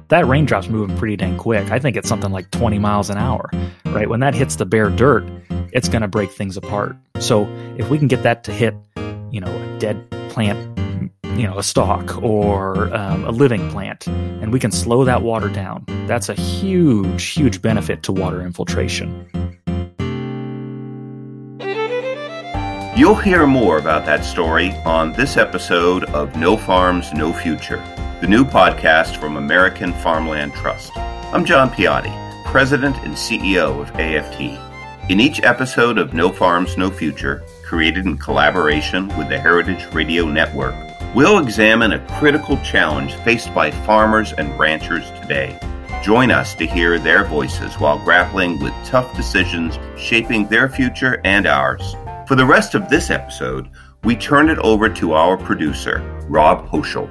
that raindrop's moving pretty dang quick. I think it's something like 20 miles an hour, right? When that hits the bare dirt, it's going to break things apart. So if we can get that to hit, a dead plant, a stalk or a living plant, and we can slow that water down, that's a huge, huge benefit to water infiltration. You'll hear more about that story on this episode of No Farms, No Future, the new podcast from American Farmland Trust. I'm John Piatti, President and CEO of AFT. In each episode of No Farms, No Future, created in collaboration with the Heritage Radio Network, we'll examine a critical challenge faced by farmers and ranchers today. Join us to hear their voices while grappling with tough decisions shaping their future and ours. For the rest of this episode, we turn it over to our producer, Rob Hoschel.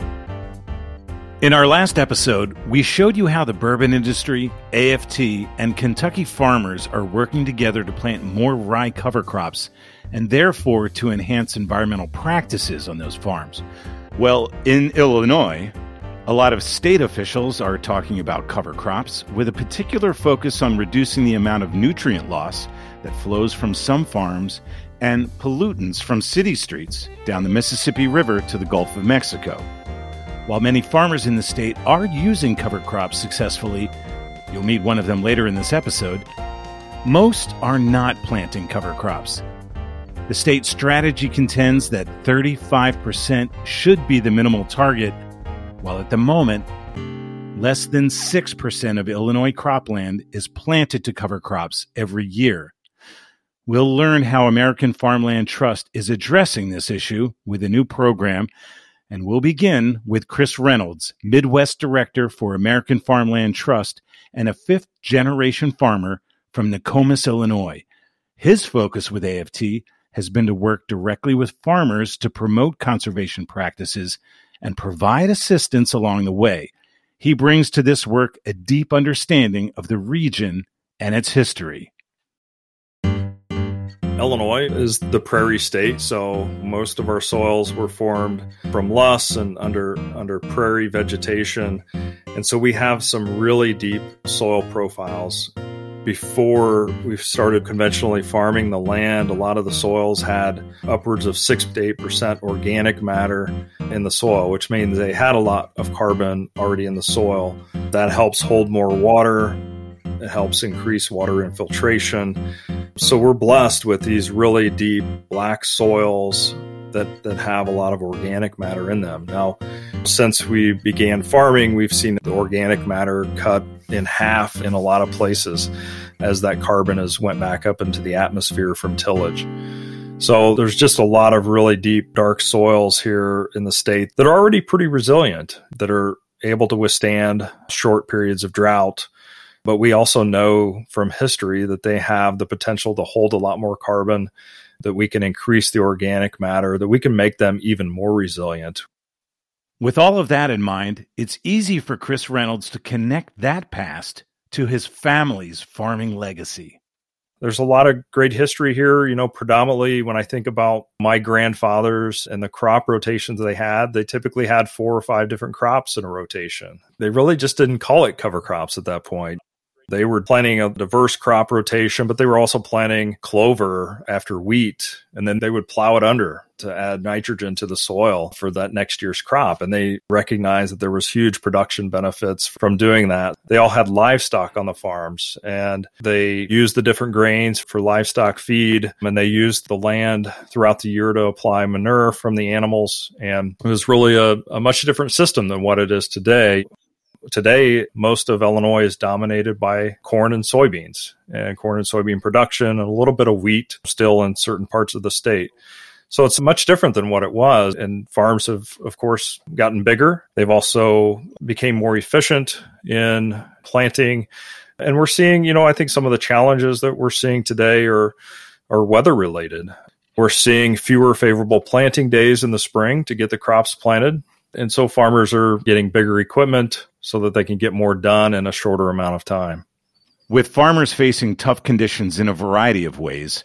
In our last episode, we showed you how the bourbon industry, AFT, and Kentucky farmers are working together to plant more rye cover crops and therefore to enhance environmental practices on those farms. Well, in Illinois, a lot of state officials are talking about cover crops with a particular focus on reducing the amount of nutrient loss that flows from some farms and pollutants from city streets down the Mississippi River to the Gulf of Mexico. While many farmers in the state are using cover crops successfully, you'll meet one of them later in this episode, most are not planting cover crops. The state strategy contends that 35% should be the minimal target, while at the moment, less than 6% of Illinois cropland is planted to cover crops every year. We'll learn how American Farmland Trust is addressing this issue with a new program, and we'll begin with Chris Reynolds, Midwest Director for American Farmland Trust and a fifth-generation farmer from Nokomis, Illinois. His focus with AFT has been to work directly with farmers to promote conservation practices and provide assistance along the way. He brings to this work a deep understanding of the region and its history. Illinois is the prairie state, so most of our soils were formed from loess and under prairie vegetation. And so we have some really deep soil profiles. Before we started conventionally farming the land, a lot of the soils had upwards of 6 to 8% organic matter in the soil, which means they had a lot of carbon already in the soil. That helps hold more water. It helps increase water infiltration. So we're blessed with these really deep black soils that have a lot of organic matter in them. Now, since we began farming, we've seen the organic matter cut in half in a lot of places as that carbon has went back up into the atmosphere from tillage. So there's just a lot of really deep, dark soils here in the state that are already pretty resilient, that are able to withstand short periods of drought. But we also know from history that they have the potential to hold a lot more carbon, that we can increase the organic matter, that we can make them even more resilient. With all of that in mind, it's easy for Chris Reynolds to connect that past to his family's farming legacy. There's a lot of great history here. Predominantly when I think about my grandfathers and the crop rotations they typically had 4 or 5 different crops in a rotation. They really just didn't call it cover crops at that point. They were planting a diverse crop rotation, but they were also planting clover after wheat, and then they would plow it under to add nitrogen to the soil for that next year's crop. And they recognized that there was huge production benefits from doing that. They all had livestock on the farms, and they used the different grains for livestock feed, and they used the land throughout the year to apply manure from the animals. And it was really a much different system than what it is today. Today, most of Illinois is dominated by corn and soybeans production, and a little bit of wheat still in certain parts of the state. So it's much different than what it was. And farms have, of course, gotten bigger. They've also become more efficient in planting. And we're seeing, I think some of the challenges that we're seeing today are weather related. We're seeing fewer favorable planting days in the spring to get the crops planted. And so farmers are getting bigger equipment so that they can get more done in a shorter amount of time. With farmers facing tough conditions in a variety of ways,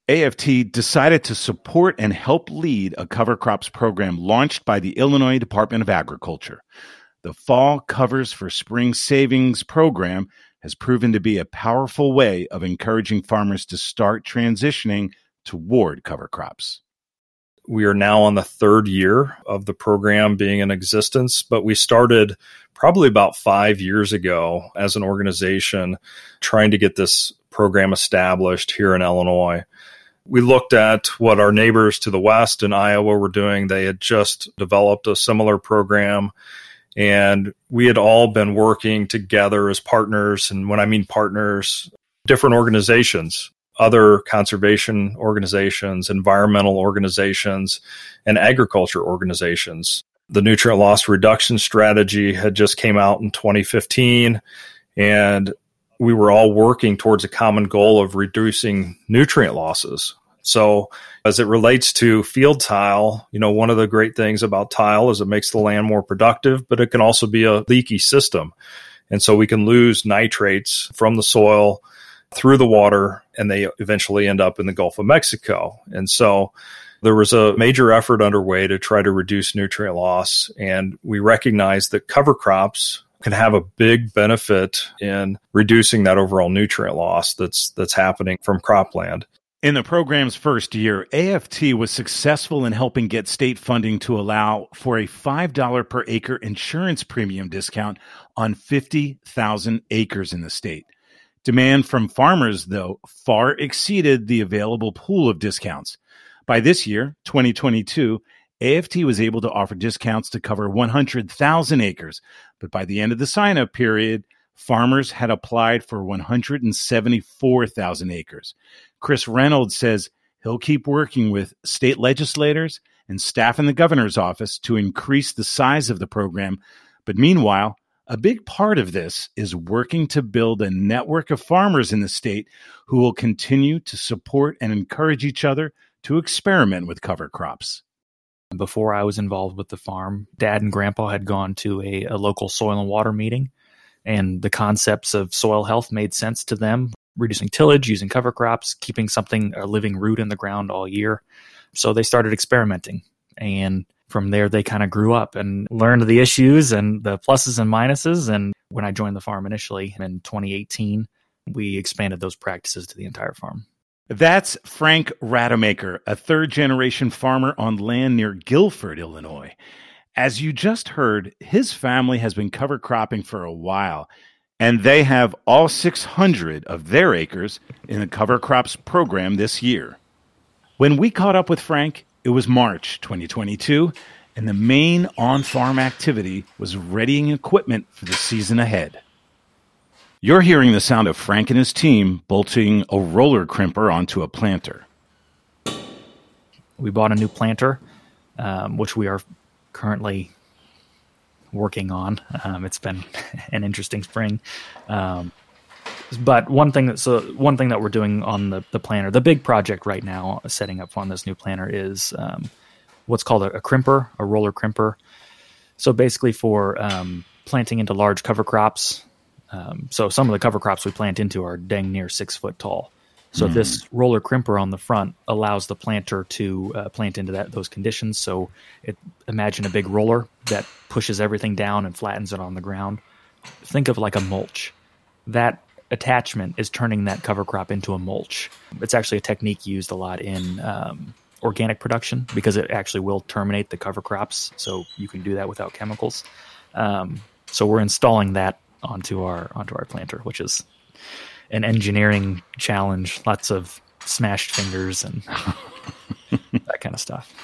AFT decided to support and help lead a cover crops program launched by the Illinois Department of Agriculture. the Fall Covers for Spring Savings program has proven to be a powerful way of encouraging farmers to start transitioning toward cover crops. We are now on the third year of the program being in existence, but we started probably about 5 years ago as an organization trying to get this program established here in Illinois. We looked at what our neighbors to the west in Iowa were doing. They had just developed a similar program, and we had all been working together as partners. And when I mean partners, different organizations, other conservation organizations, environmental organizations, and agriculture organizations. The nutrient loss reduction strategy had just came out in 2015, and we were all working towards a common goal of reducing nutrient losses. So as it relates to field tile, one of the great things about tile is it makes the land more productive, but it can also be a leaky system. And so we can lose nitrates from the soil through the water, and they eventually end up in the Gulf of Mexico. And so there was a major effort underway to try to reduce nutrient loss, and we recognized that cover crops can have a big benefit in reducing that overall nutrient loss that's happening from cropland. In the program's first year, AFT was successful in helping get state funding to allow for a $5 per acre insurance premium discount on 50,000 acres in the state. Demand from farmers, though, far exceeded the available pool of discounts. By this year, 2022, AFT was able to offer discounts to cover 100,000 acres, but by the end of the sign-up period, farmers had applied for 174,000 acres. Chris Reynolds says he'll keep working with state legislators and staff in the governor's office to increase the size of the program, but meanwhile, a big part of this is working to build a network of farmers in the state who will continue to support and encourage each other to experiment with cover crops. Before I was involved with the farm, Dad and Grandpa had gone to a local soil and water meeting, and the concepts of soil health made sense to them, reducing tillage, using cover crops, keeping a living root in the ground all year. So they started experimenting, and from there they kind of grew up and learned the issues and the pluses and minuses. And when I joined the farm initially in 2018, we expanded those practices to the entire farm. That's Frank Rademacher, a third-generation farmer on land near Guilford, Illinois. As you just heard, his family has been cover cropping for a while, and they have all 600 of their acres in the cover crops program this year. When we caught up with Frank, it was March 2022, and the main on-farm activity was readying equipment for the season ahead. You're hearing the sound of Frank and his team bolting a roller crimper onto a planter. We bought a new planter, which we are currently working on. It's been an interesting spring. But one thing that we're doing on the planter, the big project right now, setting up on this new planter is what's called a crimper, a roller crimper. So basically for planting into large cover crops. So some of the cover crops we plant into are dang near 6 foot tall. So this roller crimper on the front allows the planter to plant into those conditions. So imagine a big roller that pushes everything down and flattens it on the ground. Think of like a mulch. That attachment is turning that cover crop into a mulch. It's actually a technique used a lot in organic production because it actually will terminate the cover crops. So you can do that without chemicals. So we're installing that onto our planter, which is an engineering challenge. Lots of smashed fingers and that kind of stuff.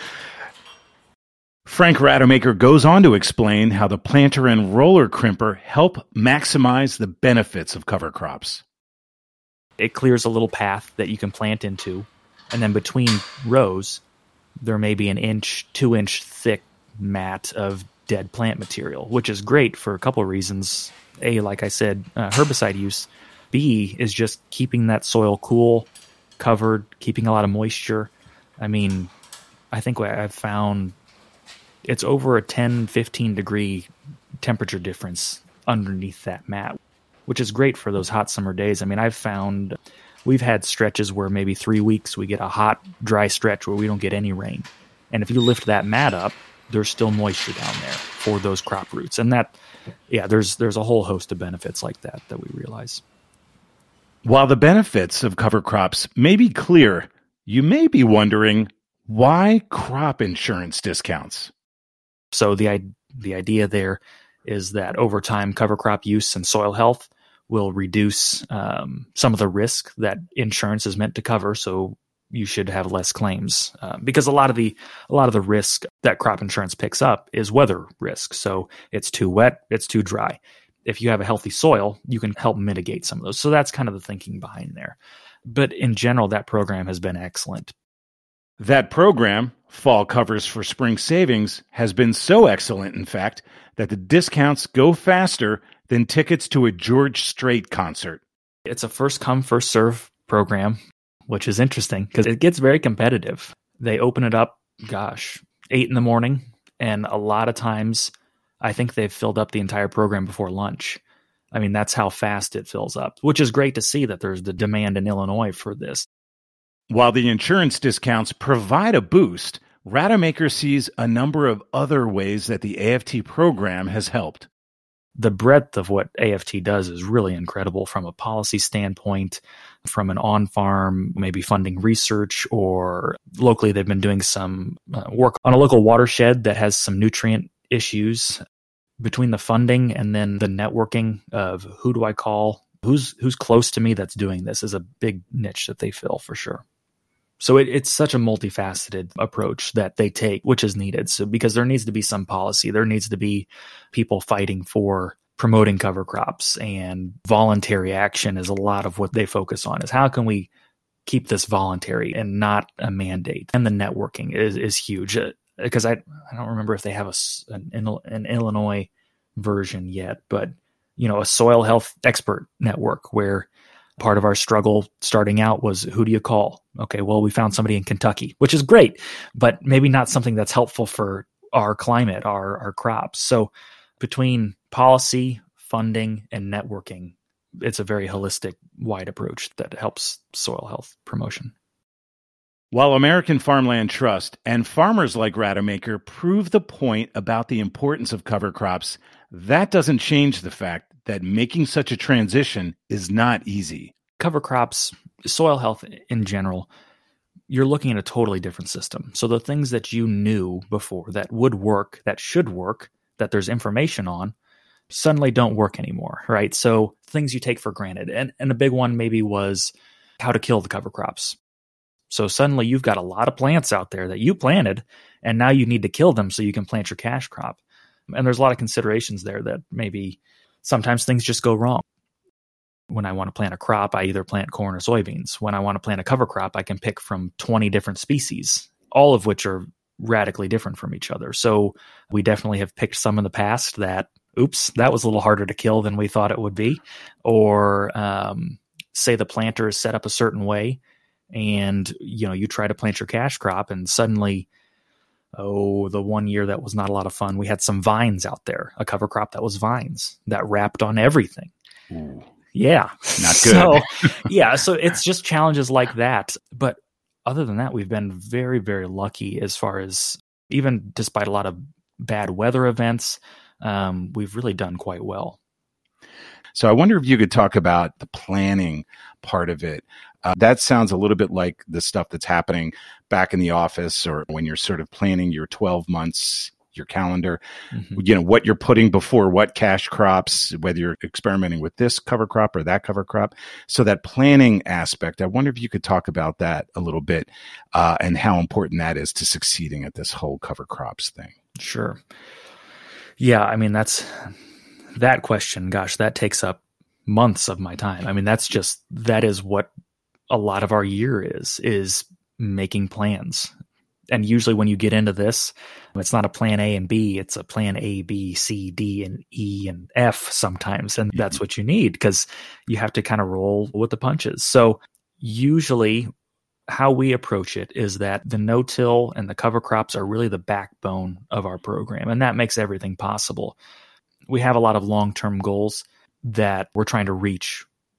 Frank Rademacher goes on to explain how the planter and roller crimper help maximize the benefits of cover crops. It clears a little path that you can plant into, and then between rows, there may be an 2-inch thick mat of dead plant material, which is great for a couple of reasons. A, like I said, herbicide use. B, is just keeping that soil cool, covered, keeping a lot of moisture. I mean, I think what I've found, it's over a 10, 15 degree temperature difference underneath that mat, which is great for those hot summer days. I mean, I've found we've had stretches where maybe 3 weeks we get a hot, dry stretch where we don't get any rain. And if you lift that mat up, there's still moisture down there for those crop roots. And that, there's a whole host of benefits like that we realize. While the benefits of cover crops may be clear, you may be wondering, why crop insurance discounts? So the idea there is that over time, cover crop use and soil health will reduce some of the risk that insurance is meant to cover. So you should have less claims because a lot of the risk that crop insurance picks up is weather risk. So it's too wet, it's too dry. If you have a healthy soil, you can help mitigate some of those. So that's kind of the thinking behind there. But in general, that program has been excellent. That program, Fall Covers for Spring Savings, has been so excellent, in fact, that the discounts go faster than tickets to a George Strait concert. It's a first come, first serve program, which is interesting because it gets very competitive. They open it up, 8 a.m, and a lot of times I think they've filled up the entire program before lunch. I mean, that's how fast it fills up, which is great to see that there's the demand in Illinois for this. While the insurance discounts provide a boost, Rademacher sees a number of other ways that the AFT program has helped. The breadth of what AFT does is really incredible from a policy standpoint, from an on-farm, maybe funding research, or locally they've been doing some work on a local watershed that has some nutrient issues. Between the funding and then the networking of who do I call, who's close to me that's doing this is a big niche that they fill for sure. So it's such a multifaceted approach that they take, which is needed. So because there needs to be some policy, there needs to be people fighting for promoting cover crops, and voluntary action is a lot of what they focus on. Is how can we keep this voluntary and not a mandate? And the networking is huge because I don't remember if they have an Illinois version yet, but a soil health expert network where part of our struggle starting out was, who do you call? Okay, well, we found somebody in Kentucky, which is great, but maybe not something that's helpful for our climate, our crops. So between policy, funding, and networking, it's a very holistic, wide approach that helps soil health promotion. While American Farmland Trust and farmers like Rademacher prove the point about the importance of cover crops, that doesn't change the fact that making such a transition is not easy. Cover crops, soil health in general, you're looking at a totally different system. So the things that you knew before that would work, that should work, that there's information on, suddenly don't work anymore, right? So things you take for granted. And a big one maybe was how to kill the cover crops. So suddenly you've got a lot of plants out there that you planted, and now you need to kill them so you can plant your cash crop. And there's a lot of considerations there that maybe sometimes things just go wrong. When I want to plant a crop, I either plant corn or soybeans. When I want to plant a cover crop, I can pick from 20 different species, all of which are radically different from each other. So we definitely have picked some in the past that, that was a little harder to kill than we thought it would be. Or say the planter is set up a certain way, and you try to plant your cash crop, and suddenly, the one year that was not a lot of fun, we had some vines out there, a cover crop that was vines that wrapped on everything. Ooh. Yeah. Not good. So it's just challenges like that. But other than that, we've been very, very lucky as far as, even despite a lot of bad weather events, we've really done quite well. So I wonder if you could talk about the planning part of it. That sounds a little bit like the stuff that's happening back in the office, or when you're sort of planning your 12 months, your calendar, what you're putting before what cash crops, whether you're experimenting with this cover crop or that cover crop. So that planning aspect, I wonder if you could talk about that a little bit and how important that is to succeeding at this whole cover crops thing. Sure. Yeah, I mean, that question, that takes up months of my time. I mean, that is what a lot of our year is making plans. And usually when you get into this, it's not a plan A and B, it's a plan A, B, C, D, and E, and F sometimes. And that's what you need, because you have to kind of roll with the punches. So usually how we approach it is that the no-till and the cover crops are really the backbone of our program. And that makes everything possible. We have a lot of long-term goals that we're trying to reach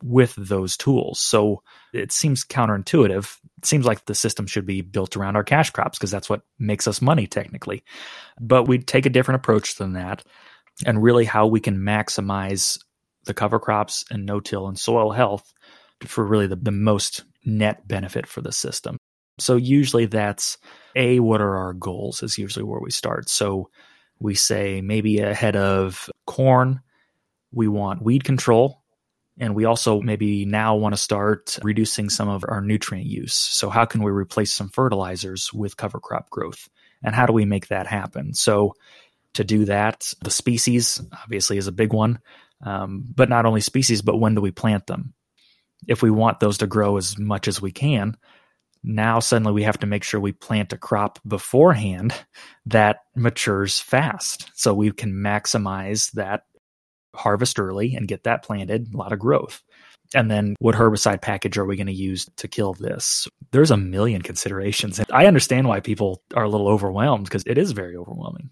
with those tools. So it seems counterintuitive. It seems like the system should be built around our cash crops because that's what makes us money technically. But we take a different approach than that, and really how we can maximize the cover crops and no-till and soil health for really the most net benefit for the system. So usually that's what are our goals is usually where we start. So we say maybe ahead of corn, we want weed control. And we also maybe now want to start reducing some of our nutrient use. So how can we replace some fertilizers with cover crop growth? And how do we make that happen? So to do that, the species obviously is a big one. But not only species, but when do we plant them? If we want those to grow as much as we can, now suddenly we have to make sure we plant a crop beforehand that matures fast. So we can maximize that harvest early and get that planted, a lot of growth. And then what herbicide package are we going to use to kill this? There's a million considerations. And I understand why people are a little overwhelmed because it is very overwhelming.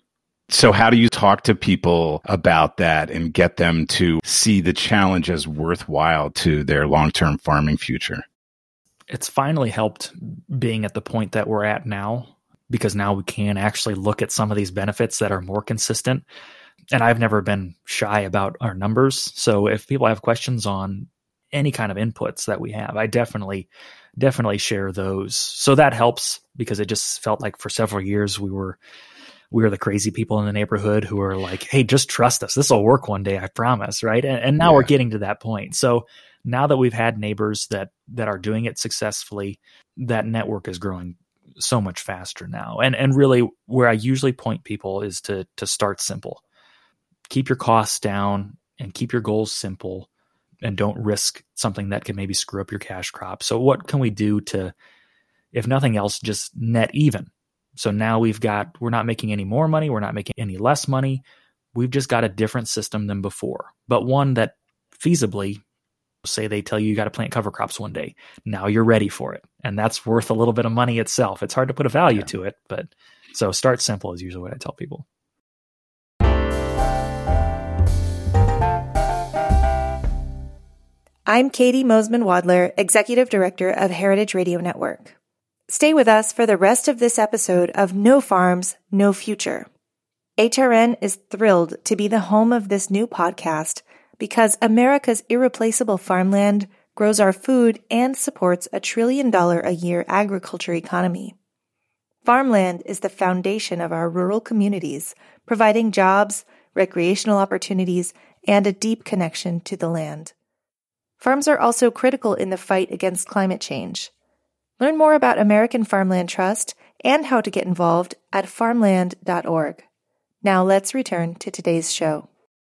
So how do you talk to people about that and get them to see the challenge as worthwhile to their long-term farming future? It's finally helped being at the point that we're at now, because now we can actually look at some of these benefits that are more consistent. And I've never been shy about our numbers. So if people have questions on any kind of inputs that we have, I definitely share those. So that helps, because it just felt like for several years we were the crazy people in the neighborhood who were like, hey, just trust us. This will work one day, I promise, right? And now we're getting to that point. So now that we've had neighbors that are doing it successfully, that network is growing so much faster now. And really where I usually point people is to start simple. Keep your costs down and keep your goals simple, and don't risk something that can maybe screw up your cash crop. So what can we do to, if nothing else, just net even? So now we're not making any more money. We're not making any less money. We've just got a different system than before, but one that feasibly, say they tell you got to plant cover crops one day. Now you're ready for it. And that's worth a little bit of money itself. It's hard to put a value to it, but so start simple is usually what I tell people. I'm Katie Mosman-Wadler, Executive Director of Heritage Radio Network. Stay with us for the rest of this episode of No Farms, No Future. HRN is thrilled to be the home of this new podcast because America's irreplaceable farmland grows our food and supports a $1 trillion a year agriculture economy. Farmland is the foundation of our rural communities, providing jobs, recreational opportunities, and a deep connection to the land. Farms are also critical in the fight against climate change. Learn more about American Farmland Trust and how to get involved at farmland.org. Now let's return to today's show.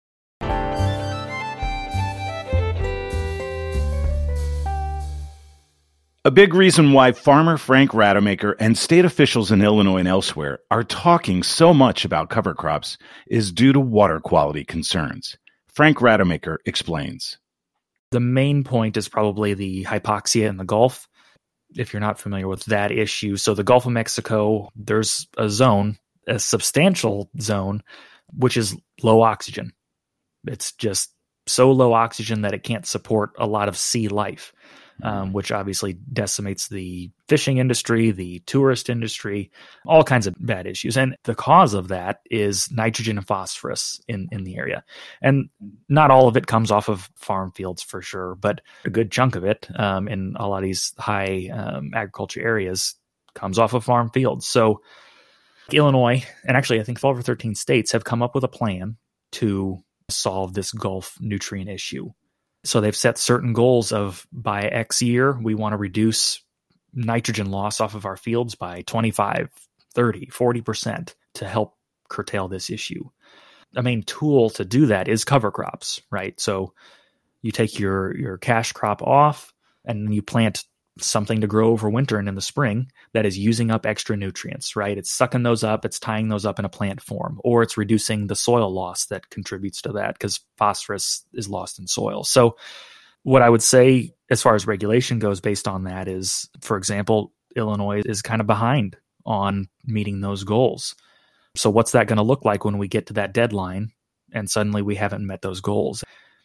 A big reason why farmer Frank Rademacher and state officials in Illinois and elsewhere are talking so much about cover crops is due to water quality concerns. Frank Rademacher explains. The main point is probably the hypoxia in the Gulf. If you're not familiar with that issue, so the Gulf of Mexico, there's a substantial zone, which is low oxygen. It's just so low oxygen that it can't support a lot of sea life, which obviously decimates the fishing industry, the tourist industry, all kinds of bad issues. And the cause of that is nitrogen and phosphorus in the area. And not all of it comes off of farm fields for sure, but a good chunk of it in a lot of these high agriculture areas comes off of farm fields. So Illinois, and actually I think 12 or 13 states have come up with a plan to solve this Gulf nutrient issue. So they've set certain goals of by X year, we want to reduce nitrogen loss off of our fields by 25, 30, 40% to help curtail this issue. A main tool to do that is cover crops, right? So you take your cash crop off and you plant something to grow over winter and in the spring that is using up extra nutrients, right? It's sucking those up, it's tying those up in a plant form, or it's reducing the soil loss that contributes to that because phosphorus is lost in soil. So what I would say as far as regulation goes based on that is, for example, Illinois is kind of behind on meeting those goals. So what's that going to look like when we get to that deadline and suddenly we haven't met those goals?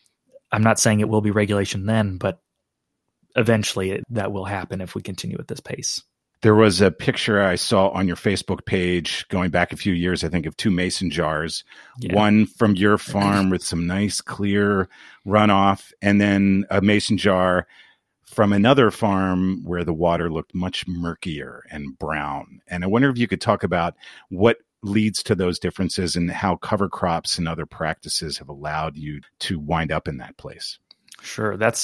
I'm not saying it will be regulation then, but eventually that will happen if we continue at this pace. There was a picture I saw on your Facebook page going back a few years, I think, of 2 mason jars, one from your farm with some nice clear runoff, and then a mason jar from another farm where the water looked much murkier and brown. And I wonder if you could talk about what leads to those differences and how cover crops and other practices have allowed you to wind up in that place. Sure. That's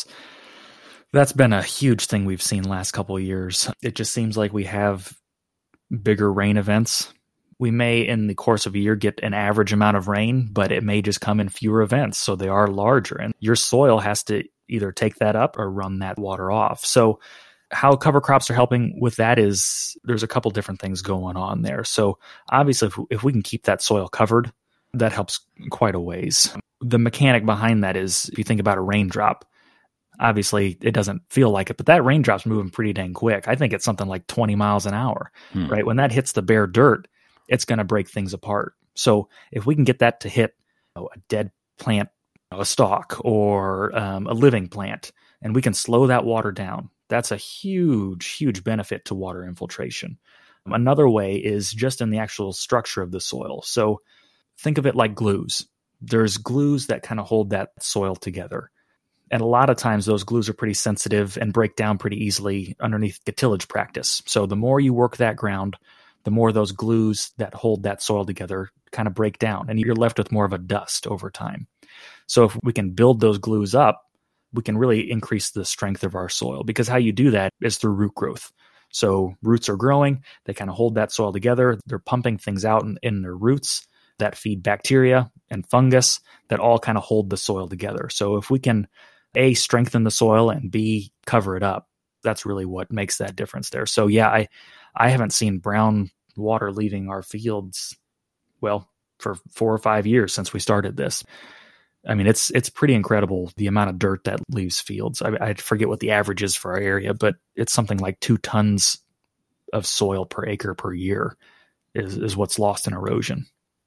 been a huge thing we've seen last couple of years. It just seems like we have bigger rain events. We may, in the course of a year, get an average amount of rain, but it may just come in fewer events, so they are larger. And your soil has to either take that up or run that water off. So how cover crops are helping with that is there's a couple different things going on there. So obviously, if we can keep that soil covered, that helps quite a ways. The mechanic behind that is, if you think about a raindrop, obviously, it doesn't feel like it, but that raindrop's moving pretty dang quick. I think it's something like 20 miles an hour, right? When that hits the bare dirt, it's going to break things apart. So if we can get that to hit a dead plant, a stalk, or a living plant, and we can slow that water down, that's a huge, huge benefit to water infiltration. Another way is just in the actual structure of the soil. So think of it like glues. There's glues that kind of hold that soil together. And a lot of times those glues are pretty sensitive and break down pretty easily underneath the tillage practice. So the more you work that ground, the more those glues that hold that soil together kind of break down, and you're left with more of a dust over time. So if we can build those glues up, we can really increase the strength of our soil, because how you do that is through root growth. So roots are growing, they kind of hold that soil together. They're pumping things out in their roots that feed bacteria and fungus that all kind of hold the soil together. So if we can A, strengthen the soil, and B, cover it up, that's really what makes that difference there. So yeah, I haven't seen brown water leaving our fields, well, for 4 or 5 years since we started this. I mean, it's pretty incredible the amount of dirt that leaves fields. I forget what the average is for our area, but it's something like 2 tons of soil per acre per year is what's lost in erosion.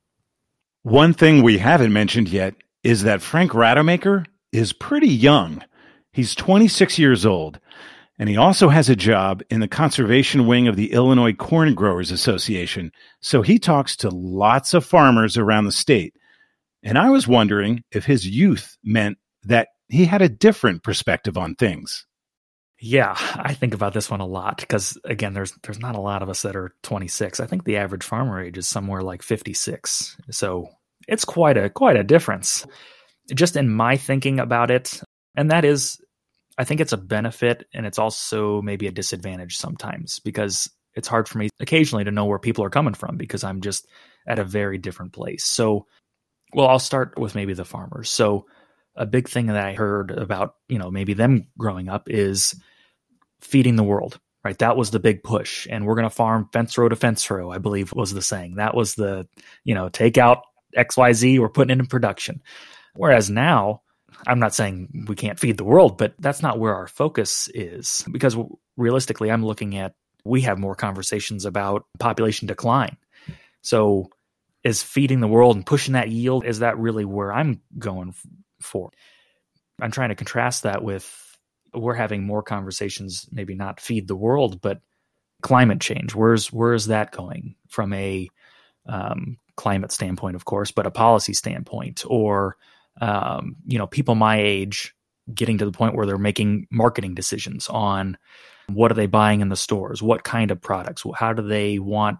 One thing we haven't mentioned yet is that Frank Rademacher is pretty young. He's 26 years old, and he also has a job in the conservation wing of the Illinois Corn Growers Association. So he talks to lots of farmers around the state. And I was wondering if his youth meant that he had a different perspective on things. Yeah, I think about this one a lot because, again, there's not a lot of us that are 26. I think the average farmer age is somewhere like 56. So it's quite a difference. Just in my thinking about it, and that is, I think it's a benefit, and it's also maybe a disadvantage sometimes, because it's hard for me occasionally to know where people are coming from because I'm just at a very different place. So, well, I'll start with maybe the farmers. So a big thing that I heard about, maybe them growing up is feeding the world, right? That was the big push. And we're going to farm fence row to fence row, I believe was the saying. That was the, take out XYZ, we're putting it in production. Whereas now, I'm not saying we can't feed the world, but that's not where our focus is, because realistically, I'm looking at, we have more conversations about population decline. So is feeding the world and pushing that yield, is that really where I'm going for? I'm trying to contrast that with, we're having more conversations, maybe not feed the world, but climate change. Where is that going from a climate standpoint, of course, but a policy standpoint, or people my age getting to the point where they're making marketing decisions on what are they buying in the stores, what kind of products, how do they want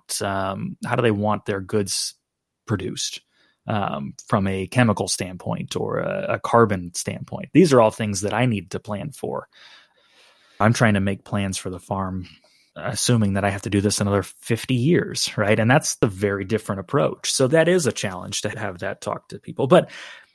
their goods produced from a chemical standpoint or a carbon standpoint. These are all things that I need to plan for. I'm trying to make plans for the farm, assuming that I have to do this another 50 years, right? And that's a very different approach. So that is a challenge to have that talk to people. But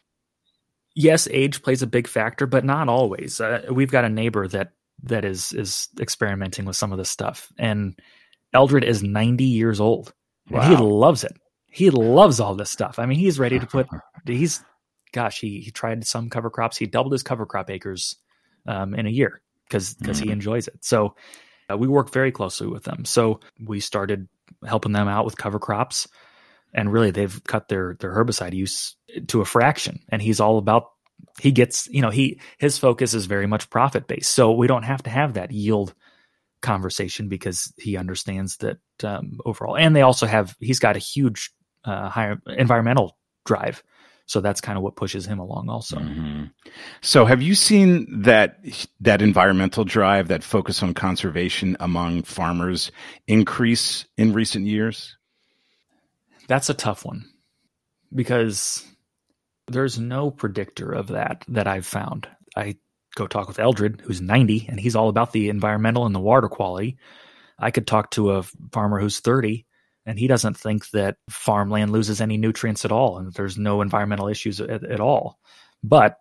yes, age plays a big factor, but not always. We've got a neighbor that is experimenting with some of this stuff, and Eldred is 90 years old. Wow. And he loves it. He loves all this stuff. I mean, he's ready to put, he tried some cover crops. He doubled his cover crop acres in a year because he enjoys it. So we work very closely with them. So we started helping them out with cover crops, and really they've cut their herbicide use to a fraction. And he's all about he gets, his focus is very much profit based. So we don't have to have that yield conversation because he understands that overall. And he's got a huge higher environmental drive. So that's kind of what pushes him along also. Mm-hmm. So have you seen that environmental drive, that focus on conservation among farmers increase in recent years? That's a tough one because there's no predictor of that I've found. I go talk with Eldred, who's 90, and he's all about the environmental and the water quality. I could talk to a farmer who's 30, and he doesn't think that farmland loses any nutrients at all, and there's no environmental issues at all. But,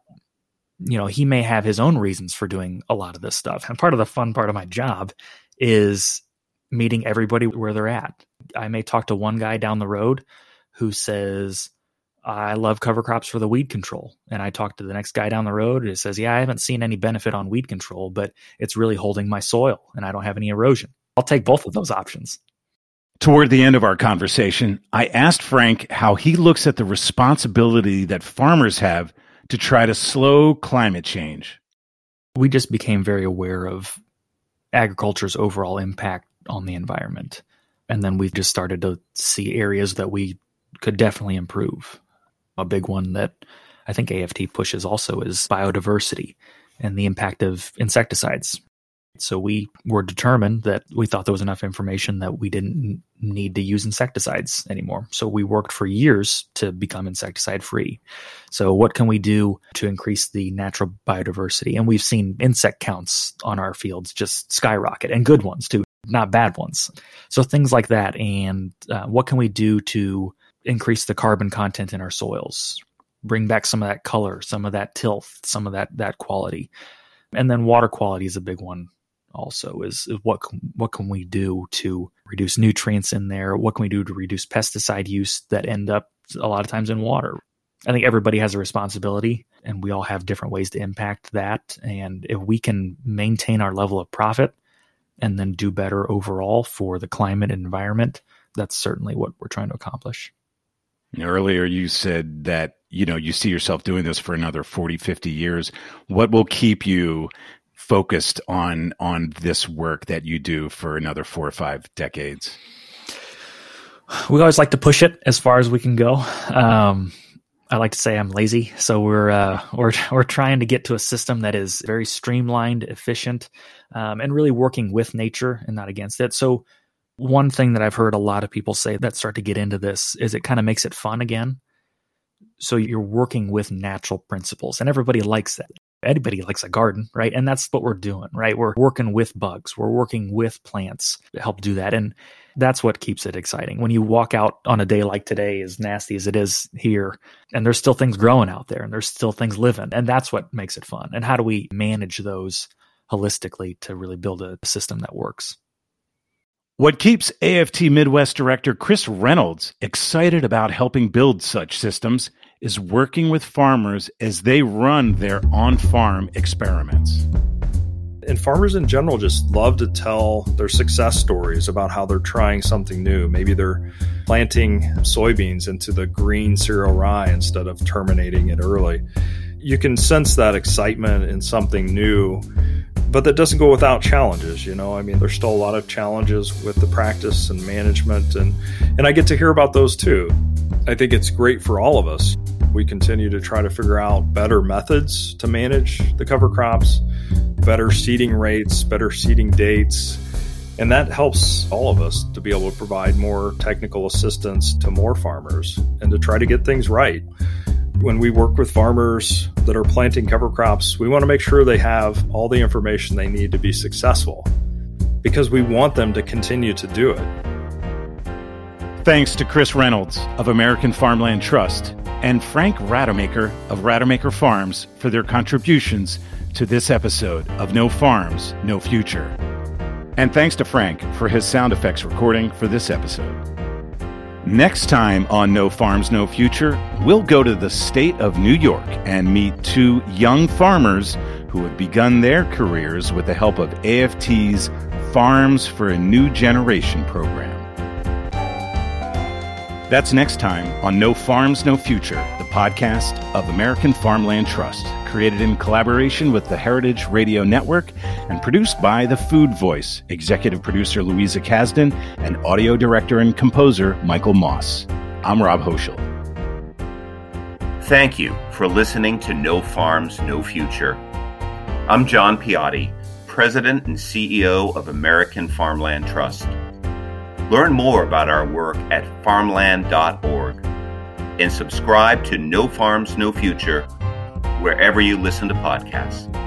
he may have his own reasons for doing a lot of this stuff. And part of the fun part of my job is meeting everybody where they're at. I may talk to one guy down the road who says, I love cover crops for the weed control. And I talk to the next guy down the road who says, I haven't seen any benefit on weed control, but it's really holding my soil and I don't have any erosion. I'll take both of those options. Toward the end of our conversation, I asked Frank how he looks at the responsibility that farmers have to try to slow climate change. We just became very aware of agriculture's overall impact on the environment. And then we've just started to see areas that we could definitely improve. A big one that I think AFT pushes also is biodiversity and the impact of insecticides. So we were determined that we thought there was enough information that we didn't need to use insecticides anymore. So we worked for years to become insecticide free. So what can we do to increase the natural biodiversity? And we've seen insect counts on our fields just skyrocket, and good ones too, not bad ones. So things like that. And what can we do to increase the carbon content in our soils, bring back some of that color, some of that tilth, some of that quality. And then water quality is a big one also, is what can we do to reduce nutrients in there? What can we do to reduce pesticide use that end up a lot of times in water? I think everybody has a responsibility and we all have different ways to impact that. And if we can maintain our level of profit and then do better overall for the climate and environment, that's certainly what we're trying to accomplish. Earlier, you said that, you see yourself doing this for another 40, 50 years. What will keep you focused on this work that you do for another 4 or 5 decades? We always like to push it as far as we can go. I like to say I'm lazy. So we're trying to get to a system that is very streamlined, efficient, and really working with nature and not against it. So one thing that I've heard a lot of people say that start to get into this is it kind of makes it fun again. So you're working with natural principles, and everybody likes that. Anybody likes a garden, right? And that's what we're doing, right? We're working with bugs. We're working with plants to help do that. And that's what keeps it exciting. When you walk out on a day like today, as nasty as it is here, and there's still things growing out there and there's still things living. And that's what makes it fun. And how do we manage those holistically to really build a system that works? What keeps AFT Midwest Director Chris Reynolds excited about helping build such systems is working with farmers as they run their on-farm experiments. And farmers in general just love to tell their success stories about how they're trying something new. Maybe they're planting soybeans into the green cereal rye instead of terminating it early. You can sense that excitement in something new, but that doesn't go without challenges. There's still a lot of challenges with the practice and management, and I get to hear about those too. I think it's great for all of us. We continue to try to figure out better methods to manage the cover crops, better seeding rates, better seeding dates, and that helps all of us to be able to provide more technical assistance to more farmers and to try to get things right. When we work with farmers that are planting cover crops, we want to make sure they have all the information they need to be successful because we want them to continue to do it. Thanks to Chris Reynolds of American Farmland Trust and Frank Rademacher of Rademacher Farms for their contributions to this episode of No Farms, No Future. And thanks to Frank for his sound effects recording for this episode. Next time on No Farms, No Future, we'll go to the state of New York and meet 2 young farmers who have begun their careers with the help of AFT's Farms for a New Generation program. That's next time on No Farms, No Future, the podcast of American Farmland Trust, created in collaboration with the Heritage Radio Network and produced by The Food Voice, executive producer Louisa Kasdan, and audio director and composer Michael Moss. I'm Rob Hoschel. Thank you for listening to No Farms, No Future. I'm John Piatti, President and CEO of American Farmland Trust. Learn more about our work at farmland.org and subscribe to No Farms, No Future wherever you listen to podcasts.